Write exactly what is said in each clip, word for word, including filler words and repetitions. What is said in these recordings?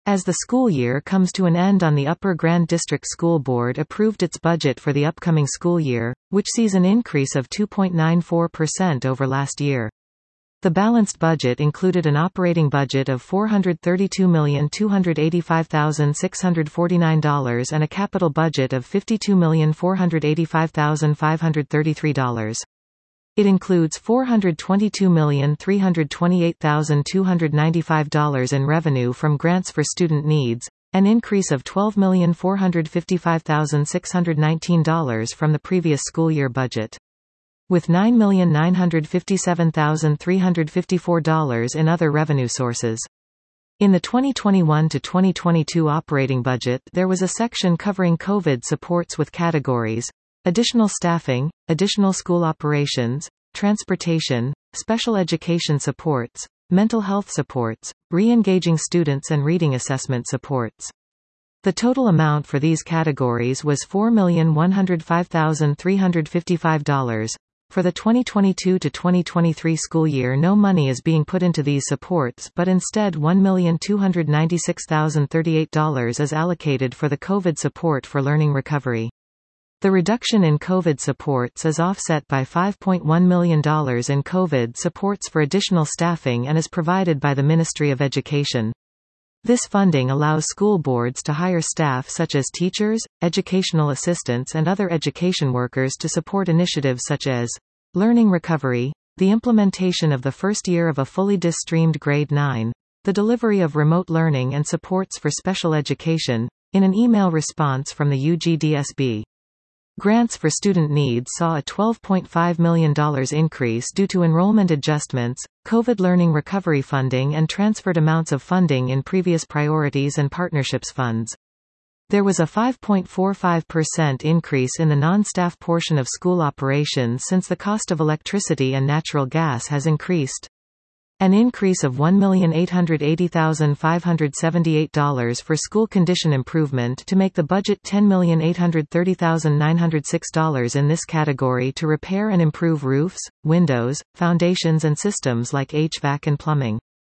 As the school year comes to an end on the Upper Grand District School Board approved its budget for the upcoming school year, which sees an increase of two point nine four percent over last year. The balanced budget included an operating budget of four hundred thirty-two million two hundred eighty-five thousand six hundred forty-nine dollars and a capital budget of fifty-two million four hundred eighty-five thousand five hundred thirty-three dollars. It includes four hundred twenty-two million three hundred twenty-eight thousand two hundred ninety-five dollars in revenue from grants for student needs, an increase of twelve million four hundred fifty-five thousand six hundred nineteen dollars from the previous school year budget, with nine million nine hundred fifty-seven thousand three hundred fifty-four dollars in other revenue sources. In the twenty twenty-one to twenty twenty-two operating budget, there was a section covering COVID supports with categories: additional staffing, additional school operations, transportation, special education supports, mental health supports, re-engaging students and reading assessment supports. The total amount for these categories was four million one hundred five thousand three hundred fifty-five dollars. For the twenty twenty-two to twenty twenty-three school year, no money is being put into these supports, but instead one million two hundred ninety-six thousand thirty-eight dollars is allocated for the COVID support for learning recovery. The reduction in COVID supports is offset by five point one million dollars in COVID supports for additional staffing and is provided by the Ministry of Education. This funding allows school boards to hire staff such as teachers, educational assistants and other education workers to support initiatives such as learning recovery, the implementation of the first year of a fully dis-streamed grade nine, the delivery of remote learning and supports for special education. In an email response from the U G D S B, grants for student needs saw a twelve point five million dollars increase due to enrollment adjustments, COVID learning recovery funding and transferred amounts of funding in previous priorities and partnerships funds. There was a five point four five percent increase in the non-staff portion of school operations since the cost of electricity and natural gas has increased. An increase of one million eight hundred eighty thousand five hundred seventy-eight dollars for school condition improvement to make the budget ten million eight hundred thirty thousand nine hundred six dollars in this category to repair and improve roofs, windows, foundations and systems like H V A C and plumbing.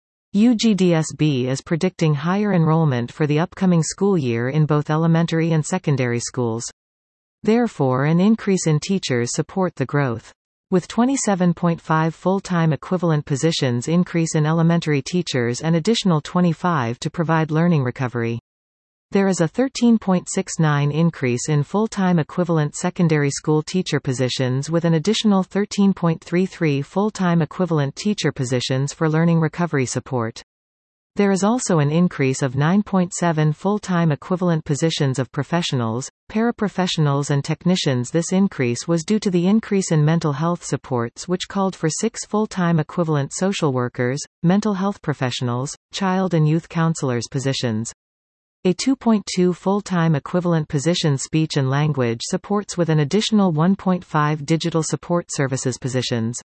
U G D S B is predicting higher enrollment for the upcoming school year in both elementary and secondary schools. Therefore, an increase in teachers support the growth. With twenty-seven point five full-time equivalent positions increase in elementary teachers and additional twenty-five to provide learning recovery. There is a thirteen point six nine increase in full-time equivalent secondary school teacher positions with an additional thirteen point three three full-time equivalent teacher positions for learning recovery support. There is also an increase of nine point seven full-time equivalent positions of professionals, paraprofessionals and technicians. This increase was due to the increase in mental health supports, which called for six full-time equivalent social workers, mental health professionals, child and youth counselors positions. A two point two full-time equivalent position speech and language supports with an additional one point five digital support services positions.